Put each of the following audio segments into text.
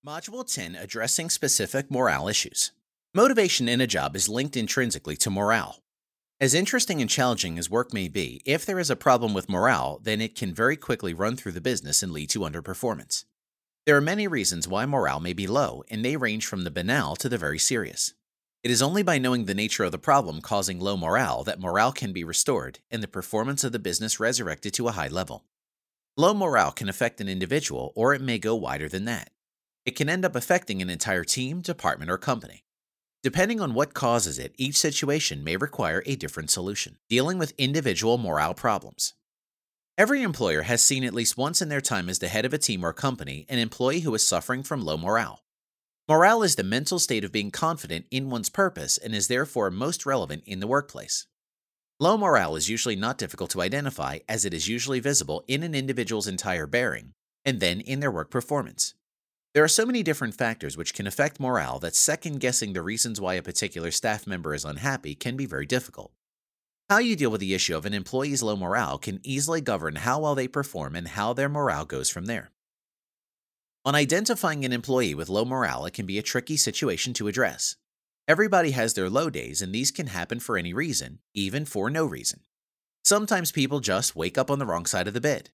Module 10 Addressing Specific Morale Issues. Motivation in a job is linked intrinsically to morale. As interesting and challenging as work may be, if there is a problem with morale, then it can very quickly run through the business and lead to underperformance. There are many reasons why morale may be low and may range from the banal to the very serious. It is only by knowing the nature of the problem causing low morale that morale can be restored and the performance of the business resurrected to a high level. Low morale can affect an individual, or it may go wider than that. It can end up affecting an entire team, department, or company. Depending on what causes it, each situation may require a different solution. Dealing with individual morale problems. Every employer has seen at least once in their time as the head of a team or company an employee who is suffering from low morale. Morale is the mental state of being confident in one's purpose and is therefore most relevant in the workplace. Low morale is usually not difficult to identify, as it is usually visible in an individual's entire bearing and then in their work performance. There are so many different factors which can affect morale that second-guessing the reasons why a particular staff member is unhappy can be very difficult. How you deal with the issue of an employee's low morale can easily govern how well they perform and how their morale goes from there. On identifying an employee with low morale, it can be a tricky situation to address. Everybody has their low days, and these can happen for any reason, even for no reason. Sometimes people just wake up on the wrong side of the bed.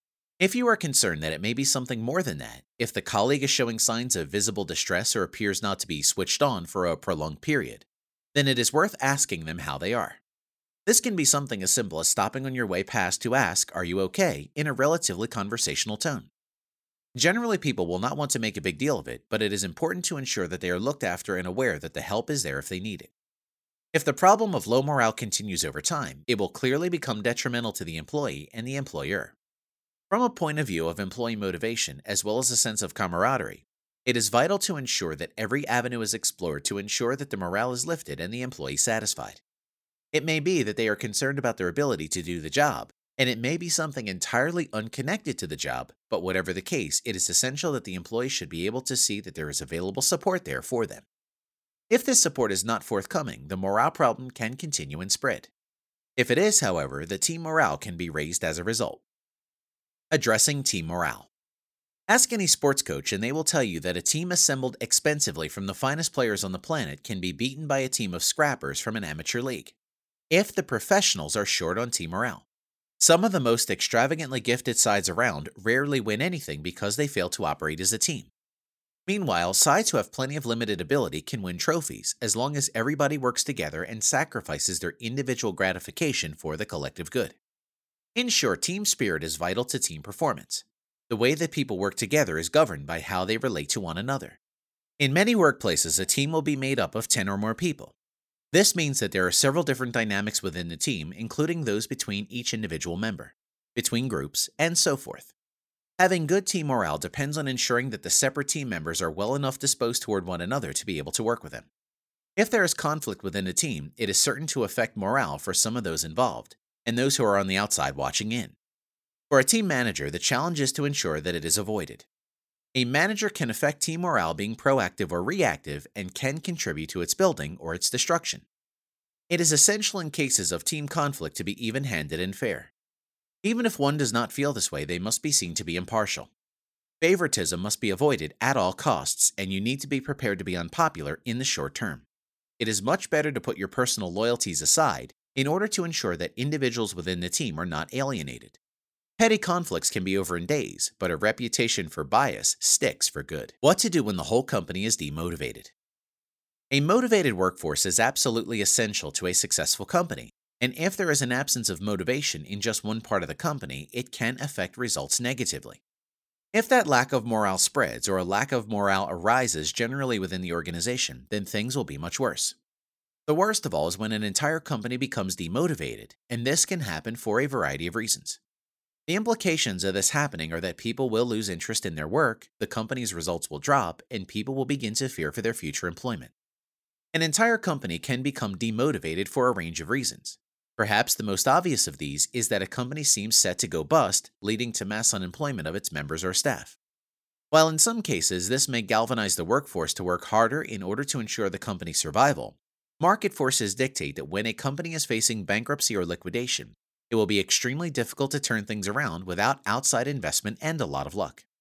If you are concerned that it may be something more than that, if the colleague is showing signs of visible distress or appears not to be switched on for a prolonged period, then it is worth asking them how they are. This can be something as simple as stopping on your way past to ask, "Are you okay?" in a relatively conversational tone. Generally, people will not want to make a big deal of it, but it is important to ensure that they are looked after and aware that the help is there if they need it. If the problem of low morale continues over time, it will clearly become detrimental to the employee and the employer. From a point of view of employee motivation, as well as a sense of camaraderie, it is vital to ensure that every avenue is explored to ensure that the morale is lifted and the employee satisfied. It may be that they are concerned about their ability to do the job, and it may be something entirely unconnected to the job, but whatever the case, it is essential that the employee should be able to see that there is available support there for them. If this support is not forthcoming, the morale problem can continue and spread. If it is, however, the team morale can be raised as a result. Addressing team morale. Ask any sports coach and they will tell you that a team assembled expensively from the finest players on the planet can be beaten by a team of scrappers from an amateur league, if the professionals are short on team morale. Some of the most extravagantly gifted sides around rarely win anything because they fail to operate as a team. Meanwhile, sides who have plenty of limited ability can win trophies as long as everybody works together and sacrifices their individual gratification for the collective good. In short, team spirit is vital to team performance. The way that people work together is governed by how they relate to one another. In many workplaces, a team will be made up of 10 or more people. This means that there are several different dynamics within the team, including those between each individual member, between groups, and so forth. Having good team morale depends on ensuring that the separate team members are well enough disposed toward one another to be able to work with them. If there is conflict within a team, it is certain to affect morale for some of those involved, and those who are on the outside watching in. For a team manager, the challenge is to ensure that it is avoided. A manager can affect team morale being proactive or reactive and can contribute to its building or its destruction. It is essential in cases of team conflict to be even-handed and fair. Even if one does not feel this way, they must be seen to be impartial. Favoritism must be avoided at all costs, and you need to be prepared to be unpopular in the short term. It is much better to put your personal loyalties aside in order to ensure that individuals within the team are not alienated. Petty conflicts can be over in days, but a reputation for bias sticks for good. What to do when the whole company is demotivated? A motivated workforce is absolutely essential to a successful company, and if there is an absence of motivation in just one part of the company, it can affect results negatively. If that lack of morale spreads or a lack of morale arises generally within the organization, then things will be much worse. The worst of all is when an entire company becomes demotivated, and this can happen for a variety of reasons. The implications of this happening are that people will lose interest in their work, the company's results will drop, and people will begin to fear for their future employment. An entire company can become demotivated for a range of reasons. Perhaps the most obvious of these is that a company seems set to go bust, leading to mass unemployment of its members or staff. While in some cases this may galvanize the workforce to work harder in order to ensure the company's survival, market forces dictate that when a company is facing bankruptcy or liquidation, it will be extremely difficult to turn things around without outside investment and a lot of luck.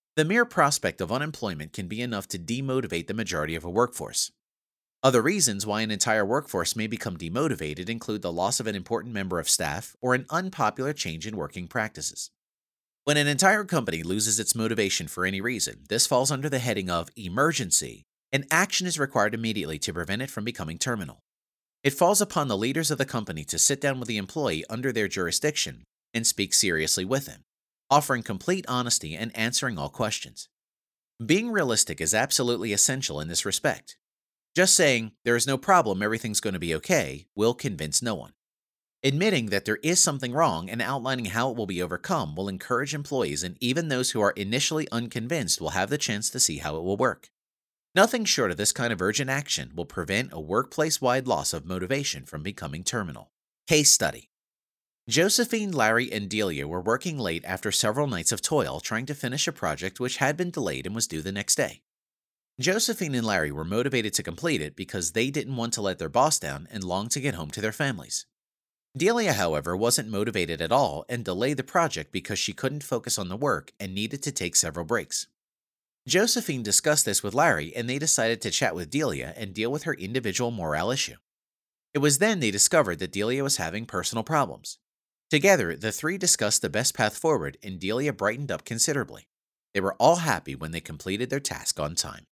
The mere prospect of unemployment can be enough to demotivate the majority of a workforce. Other reasons why an entire workforce may become demotivated include the loss of an important member of staff or an unpopular change in working practices. When an entire company loses its motivation for any reason, this falls under the heading of emergency, and action is required immediately to prevent it from becoming terminal. It falls upon the leaders of the company to sit down with the employee under their jurisdiction and speak seriously with him, offering complete honesty and answering all questions. Being realistic is absolutely essential in this respect. Just saying, there is no problem, everything's going to be okay, will convince no one. Admitting that there is something wrong and outlining how it will be overcome will encourage employees, and even those who are initially unconvinced will have the chance to see how it will work. Nothing short of this kind of urgent action will prevent a workplace-wide loss of motivation from becoming terminal. Case study. Josephine, Larry, and Delia were working late after several nights of toil trying to finish a project which had been delayed and was due the next day. Josephine and Larry were motivated to complete it because they didn't want to let their boss down and longed to get home to their families. Delia, however, wasn't motivated at all and delayed the project because she couldn't focus on the work and needed to take several breaks. Josephine discussed this with Larry, and they decided to chat with Delia and deal with her individual morale issue. It was then they discovered that Delia was having personal problems. Together, the three discussed the best path forward, and Delia brightened up considerably. They were all happy when they completed their task on time.